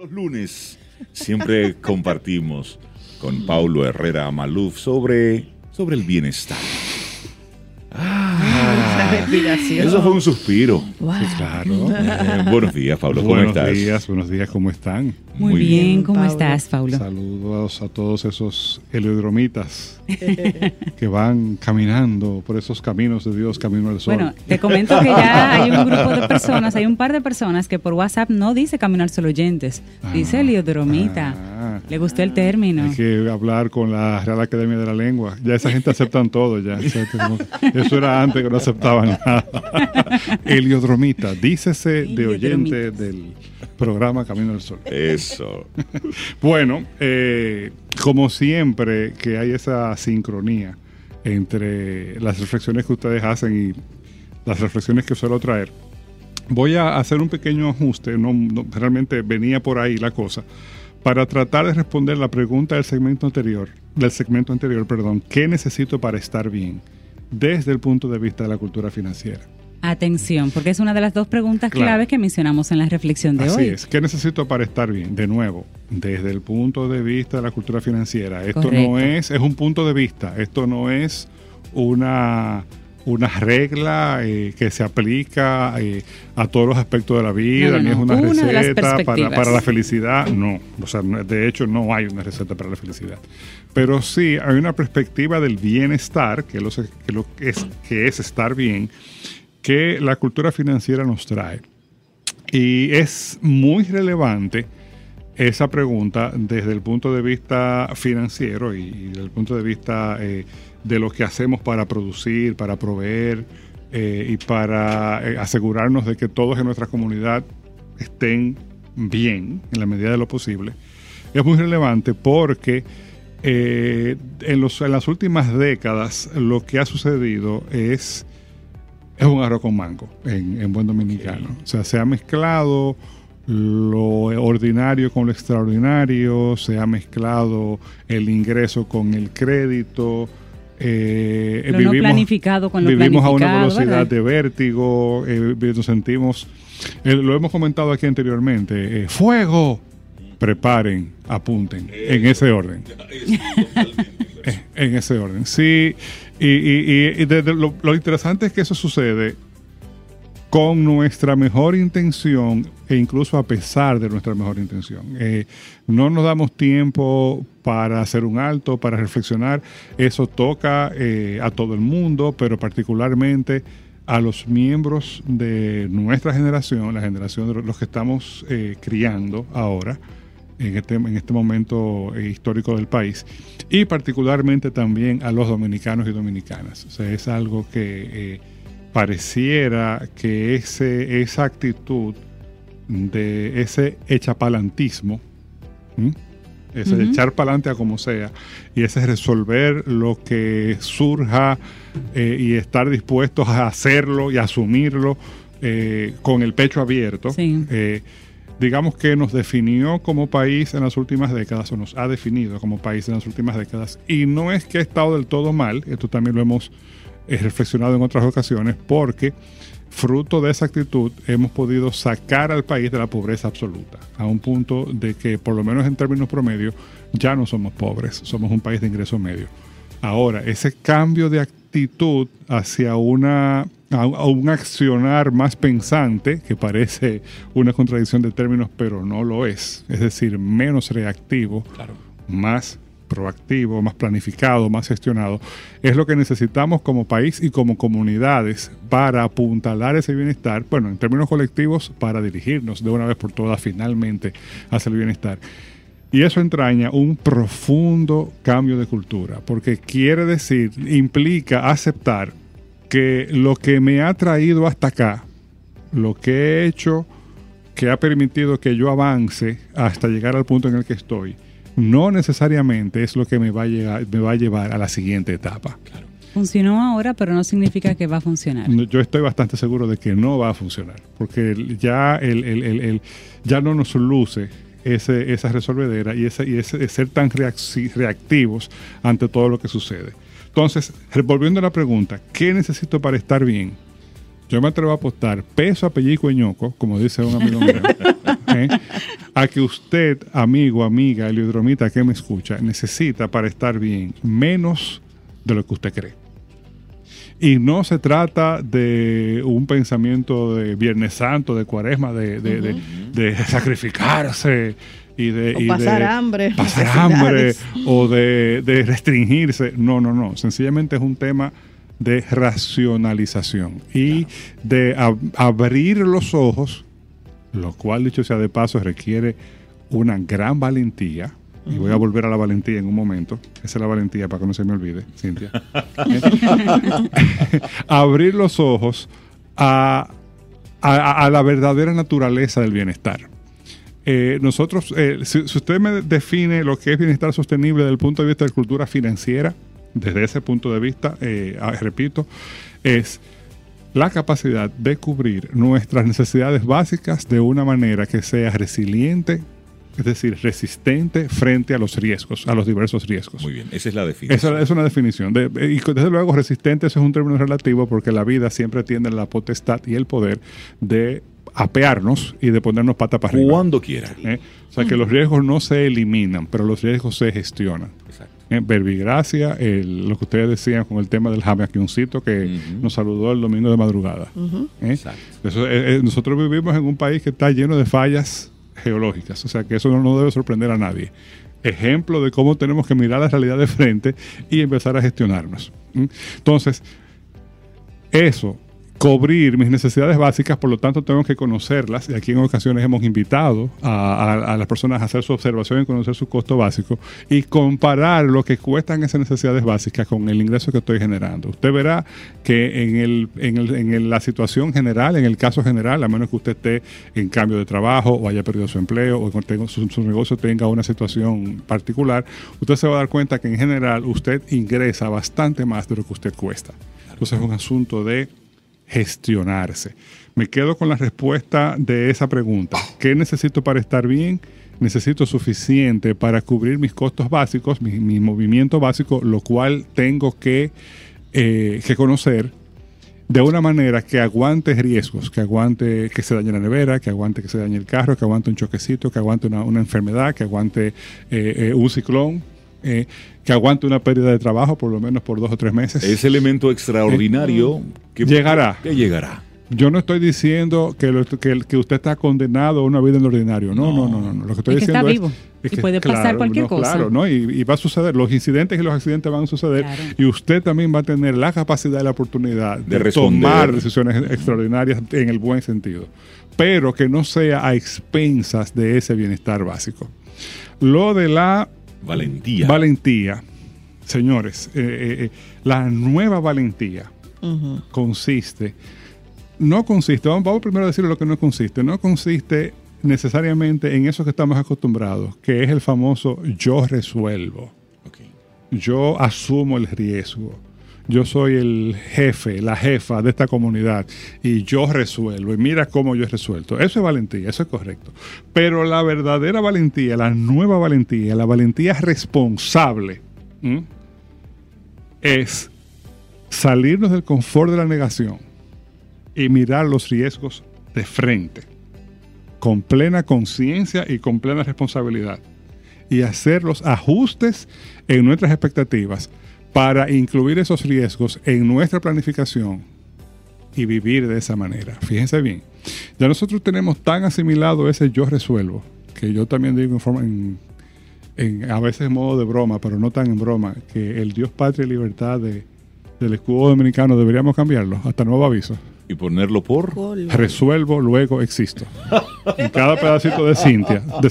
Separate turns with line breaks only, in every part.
Los lunes siempre compartimos con Paulo Herrera Maluf sobre el bienestar. Eso fue un suspiro.
Wow.
Sí, claro.
Buenos días, Paulo, ¿cómo estás?
Buenos días, ¿cómo están?
Muy bien, ¿cómo estás, Paulo?
Saludos a todos esos heliodromitas que van caminando por esos caminos de Dios, camino al sol.
Bueno, te comento que ya hay un grupo de personas, hay un par de personas que por WhatsApp no dice camino al sol oyentes, dice heliodromita. Le gustó el término.
Hay que hablar con la Real Academia de la Lengua. Ya esa gente aceptan todo ya. Eso era antes que no aceptaban nada. Heliodromita, dícese de oyente del programa Camino al Sol.
Eso.
Bueno, como siempre que hay esa sincronía entre las reflexiones que ustedes hacen y las reflexiones que suelo traer, voy a hacer un pequeño ajuste. Realmente venía por ahí la cosa, para tratar de responder la pregunta del segmento anterior, ¿qué necesito para estar bien? Desde el punto de vista de la cultura financiera.
Atención, porque es una de las dos preguntas claves que mencionamos en la reflexión de hoy.
Así es. ¿Qué necesito para estar bien? De nuevo, desde el punto de vista de la cultura financiera. Esto no es un punto de vista. Esto no es una regla que se aplica a todos los aspectos de la vida, ni es una receta para la felicidad. No, o sea, de hecho no hay una receta para la felicidad. Pero sí hay una perspectiva del bienestar, que es estar bien, que la cultura financiera nos trae. Y es muy relevante esa pregunta desde el punto de vista financiero y desde el punto de vista de lo que hacemos para producir, para proveer y para asegurarnos de que todos en nuestra comunidad estén bien en la medida de lo posible. Es muy relevante porque en las últimas décadas lo que ha sucedido es un arroz con mango en buen dominicano. O sea, se ha mezclado lo ordinario con lo extraordinario, se ha mezclado el ingreso con el crédito.
No planificado con lo
vivimos
planificado,
a una velocidad, ¿verdad?, de vértigo, nos sentimos, lo hemos comentado aquí anteriormente, fuego, preparen, apunten, en ese orden. En ese orden, sí. Y lo interesante es que eso sucede con nuestra mejor intención e incluso a pesar de nuestra mejor intención. No nos damos tiempo para hacer un alto, para reflexionar. Eso toca a todo el mundo, pero particularmente a los miembros de nuestra generación, la generación de los que estamos criando ahora, en este momento histórico del país, y particularmente también a los dominicanos y dominicanas. O sea, es algo que pareciera que esa actitud de ese echapalantismo, ese echar pa'lante a como sea, y ese resolver lo que surja y estar dispuestos a hacerlo y asumirlo con el pecho abierto, sí. Digamos que nos definió como país en las últimas décadas, o nos ha definido como país en las últimas décadas, y no es que ha estado del todo mal, esto también lo hemos reflexionado en otras ocasiones, porque fruto de esa actitud hemos podido sacar al país de la pobreza absoluta, a un punto de que, por lo menos en términos promedio, ya no somos pobres, somos un país de ingreso medio. Ahora, ese cambio de actitud hacia a un accionar más pensante, que parece una contradicción de términos, pero no lo es decir, menos reactivo, claro, más proactivo, más planificado, más gestionado, es lo que necesitamos como país y como comunidades para apuntalar ese bienestar, bueno, en términos colectivos, para dirigirnos de una vez por todas finalmente hacia el bienestar. Y eso entraña un profundo cambio de cultura, porque quiere decir, implica aceptar que lo que me ha traído hasta acá, lo que he hecho, que ha permitido que yo avance hasta llegar al punto en el que estoy, no necesariamente es lo que me va a llevar a la siguiente etapa. Claro.
Funcionó ahora, pero no significa que va a funcionar.
Yo estoy bastante seguro de que no va a funcionar, porque ya ya no nos luce esa resolvedera y ese ser tan reactivos ante todo lo que sucede. Entonces, volviendo a la pregunta, ¿qué necesito para estar bien? Yo me atrevo a apostar peso, apellido y ñoco, como dice un amigo mío, a que usted, amigo, amiga, heliodromita que me escucha, necesita para estar bien menos de lo que usted cree. Y no se trata de un pensamiento de Viernes Santo, de Cuaresma, de sacrificarse y
pasar hambre.
Pasar hambre o de restringirse. No. Sencillamente es un tema de racionalización y de abrir los ojos, lo cual, dicho sea de paso, requiere una gran valentía. Y voy a volver a la valentía en un momento. Esa es la valentía, para que no se me olvide, Cintia. Abrir los ojos a la verdadera naturaleza del bienestar. Nosotros, si usted me define lo que es bienestar sostenible desde el punto de vista de cultura financiera, desde ese punto de vista, repito, es la capacidad de cubrir nuestras necesidades básicas de una manera que sea resiliente, es decir, resistente frente a los riesgos, a los diversos riesgos.
Muy bien, esa es la definición.
Esa es una definición. Y desde luego, resistente, eso es un término relativo porque la vida siempre tiene la potestad y el poder de apearnos y de ponernos pata para arriba.
Cuando quiera.
O sea, que los riesgos no se eliminan, pero los riesgos se gestionan.
Exacto.
Verbigracia, lo que ustedes decían con el tema del jamaicuncito que nos saludó el domingo de madrugada.
Exacto.
Nosotros vivimos en un país que está lleno de fallas geológicas, o sea que eso no debe sorprender a nadie. Ejemplo de cómo tenemos que mirar la realidad de frente y empezar a gestionarnos. Entonces, eso, cubrir mis necesidades básicas, por lo tanto tengo que conocerlas, y aquí en ocasiones hemos invitado a las personas a hacer su observación y conocer su costo básico y comparar lo que cuestan esas necesidades básicas con el ingreso que estoy generando. Usted verá que en la situación general, en el caso general, a menos que usted esté en cambio de trabajo o haya perdido su empleo o su negocio tenga una situación particular, usted se va a dar cuenta que en general usted ingresa bastante más de lo que usted cuesta. Entonces es un asunto de gestionarse. Me quedo con la respuesta de esa pregunta. ¿Qué necesito para estar bien? Necesito suficiente para cubrir mis costos básicos, mi movimiento básico, lo cual tengo que conocer de una manera que aguante riesgos, que aguante que se dañe la nevera, que aguante que se dañe el carro, que aguante un choquecito, que aguante una enfermedad, que aguante un ciclón, que aguante una pérdida de trabajo por lo menos por 2 o 3 meses.
Ese elemento extraordinario que
llegará.
Que llegará.
Yo no estoy diciendo que usted está condenado a una vida en lo ordinario. No. Lo que estoy diciendo
está vivo.
Es que
puede pasar cualquier cosa.
Claro, ¿no? Y va a suceder. Los incidentes y los accidentes van a suceder. Claro. Y usted también va a tener la capacidad y la oportunidad de tomar decisiones extraordinarias en el buen sentido. Pero que no sea a expensas de ese bienestar básico. Lo de la valentía. Señores, la nueva valentía consiste... No consiste, vamos primero a decir lo que no consiste necesariamente en eso que estamos acostumbrados, que es el famoso yo resuelvo. Okay. Yo asumo el riesgo. Yo soy el jefe, la jefa de esta comunidad y yo resuelvo. Y mira cómo yo he resuelto. Eso es valentía, eso es correcto. Pero la verdadera valentía, la nueva valentía, la valentía responsable, es salirnos del confort de la negación y mirar los riesgos de frente, con plena conciencia y con plena responsabilidad, y hacer los ajustes en nuestras expectativas para incluir esos riesgos en nuestra planificación y vivir de esa manera. Fíjense bien, ya nosotros tenemos tan asimilado ese yo resuelvo, que yo también digo a veces en modo de broma, pero no tan en broma, que el Dios, patria y libertad del escudo dominicano deberíamos cambiarlo, hasta nuevo aviso.
Y ponerlo por
resuelvo, luego existo. En cada pedacito de cinta, la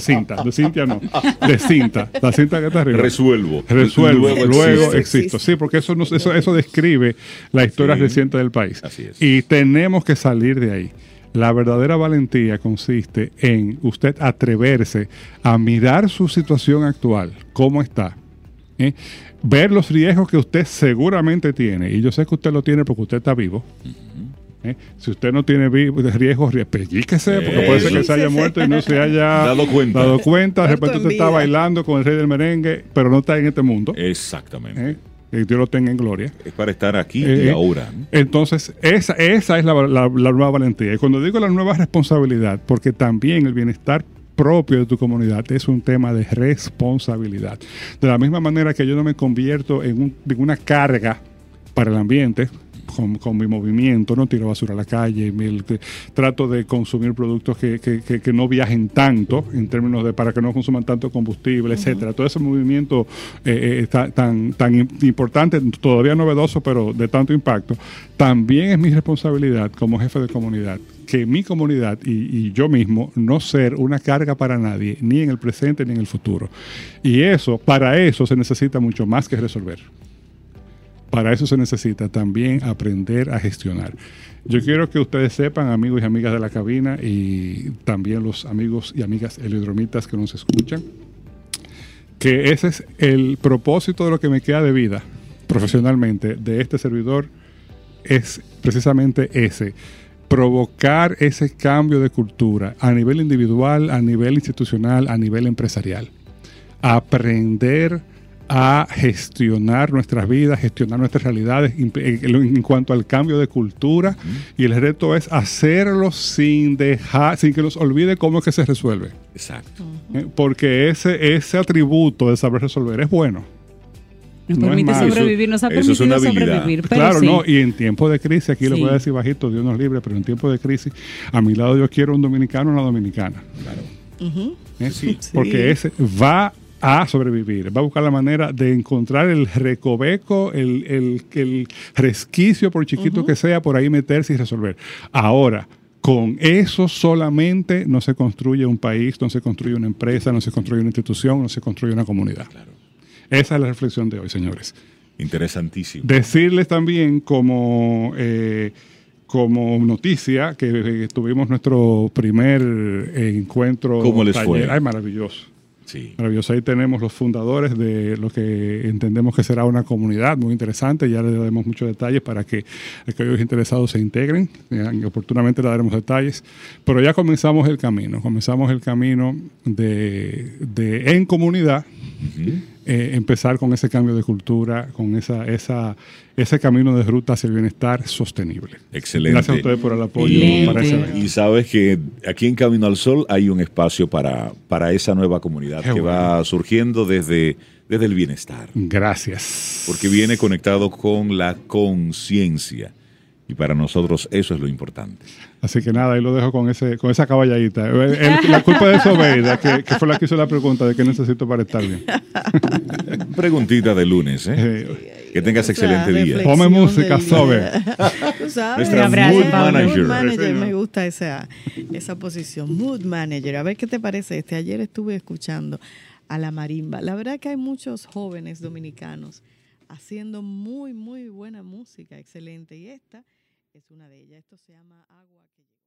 cinta que está arriba.
Resuelvo,
luego existo. Sí, porque eso describe la historia reciente del país.
Así es.
Y tenemos que salir de ahí. La verdadera valentía consiste en usted atreverse a mirar su situación actual, cómo está, ver los riesgos que usted seguramente tiene, y yo sé que usted lo tiene porque usted está vivo. Si usted no tiene riesgos, pellíquese, porque puede ser que se haya muerto y no se haya dado cuenta. De repente usted está bailando con el rey del merengue, pero no está en este mundo.
Exactamente.
Que Dios lo tenga en gloria.
Es para estar aquí y ahora.
Entonces, esa es la nueva valentía. Y cuando digo la nueva responsabilidad, porque también el bienestar propio de tu comunidad es un tema de responsabilidad. De la misma manera que yo no me convierto en una carga para el ambiente, con mi movimiento, no tiro basura a la calle, trato de consumir productos que no viajen tanto, en términos de para que no consuman tanto combustible, etcétera. Todo ese movimiento tan importante, todavía novedoso, pero de tanto impacto, también es mi responsabilidad como jefe de comunidad, que mi comunidad y yo mismo no ser una carga para nadie, ni en el presente ni en el futuro. Y para eso se necesita mucho más que resolver. Para eso se necesita también aprender a gestionar. Yo quiero que ustedes sepan, amigos y amigas de la cabina, y también los amigos y amigas heliodromitas que nos escuchan, que ese es el propósito de lo que me queda de vida profesionalmente de este servidor, es precisamente ese: provocar ese cambio de cultura a nivel individual, a nivel institucional, a nivel empresarial. Aprender a gestionar nuestras vidas, gestionar nuestras realidades en cuanto al cambio de cultura, y el reto es hacerlo sin que nos olvide cómo es que se resuelve.
Exacto.
Porque ese atributo de saber resolver es bueno.
Nos permite sobrevivir, nos ha permitido sobrevivir. Pero
claro,
sí.
No, y en tiempos de crisis, aquí lo voy a decir bajito, Dios nos libre, pero en tiempos de crisis, a mi lado yo quiero un dominicano o una dominicana. Claro. Sí. Porque ese va a sobrevivir, va a buscar la manera de encontrar el recoveco, el resquicio, por chiquito que sea, por ahí meterse y resolver. Ahora, con eso solamente no se construye un país, no se construye una empresa, no se construye una institución, no se construye una comunidad. Claro. Esa es la reflexión de hoy, señores.
Interesantísimo.
Decirles también como noticia que tuvimos nuestro primer encuentro.
¿Cómo les fue?
Ay, maravilloso.
Sí.
Maravilloso. Ahí tenemos los fundadores de lo que entendemos que será una comunidad muy interesante. Ya les daremos muchos detalles para que aquellos interesados se integren. Y oportunamente le daremos detalles. Pero ya comenzamos el camino. Comenzamos el camino de en comunidad. Empezar con ese cambio de cultura, con ese camino de ruta hacia el bienestar sostenible.
Excelente.
Gracias a ustedes por el apoyo. Para ese evento.
Y sabes que aquí en Camino al Sol hay un espacio para esa nueva comunidad que va surgiendo desde el bienestar.
Gracias.
Porque viene conectado con la conciencia. Y para nosotros eso es lo importante.
Así que nada, ahí lo dejo con esa caballadita. La culpa de Sobeida, que fue la que hizo la pregunta de qué necesito para estar bien.
Preguntita de lunes, ¿eh? Que tengas excelente día.
Ponme música, Sobe.
Nuestra Mood Manager.
Mood Manager, me gusta esa posición. Mood Manager. A ver qué te parece. Ayer estuve escuchando a la marimba. La verdad que hay muchos jóvenes dominicanos haciendo muy, muy buena música, excelente. Y esta es una de ellas. Esto se llama Agua que